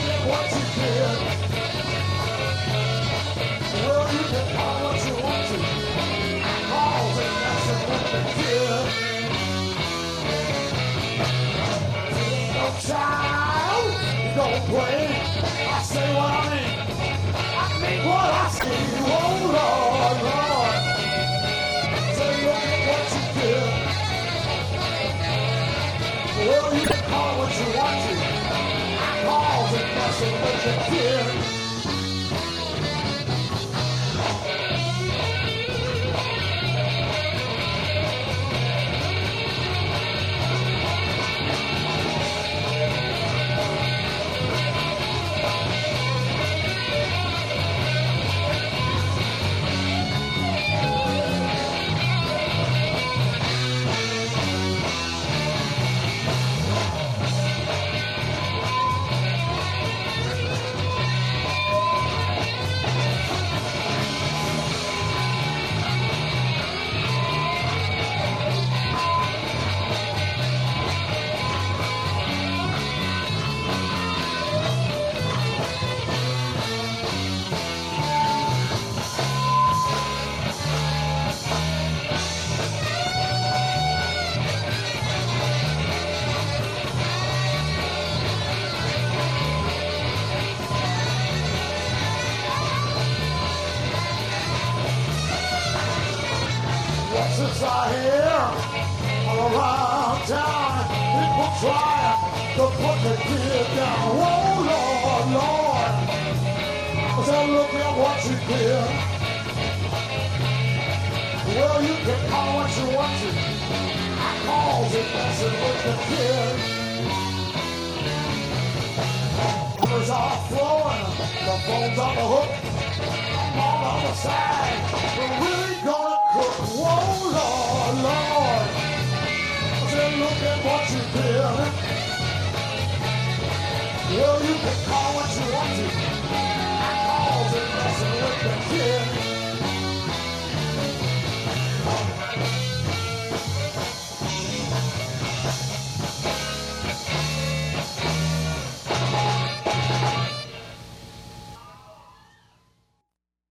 at what you did. Well, you can call what you want to. Cause it messing with the kid. Ain't no child, you don't play. I say what I mean. I mean what I say. Oh, Lord, Lord. Say, look at what you did. Well, you can call what you want to. Cause it messing with the kid. Since I hear all around town, people trying to put the kid down. Oh, Lord, Lord. I said, look at what you did. Well, you can call what you want to. I calls it messing with the kid. Numbers are flowing, the phone's on the hook. I'm on the other side. We're really gonna cook. Whoa, Lord, Lord. I said, look at what you did. Well, you can call what you want to.